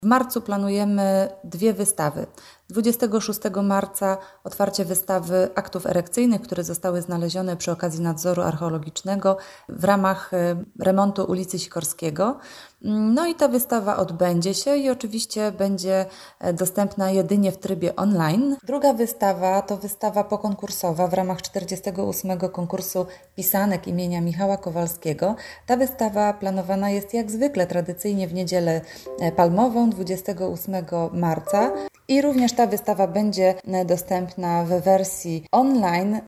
W marcu planujemy 2 wystawy. 26 marca otwarcie wystawy aktów erekcyjnych, które zostały znalezione przy okazji nadzoru archeologicznego w ramach remontu ulicy Sikorskiego. No i ta wystawa odbędzie się i oczywiście będzie dostępna jedynie w trybie online. Druga wystawa to wystawa pokonkursowa w ramach 48. konkursu pisanek imienia Michała Kowalskiego. Ta wystawa planowana jest jak zwykle tradycyjnie w Niedzielę Palmową 28 marca. I również ta wystawa będzie dostępna w wersji online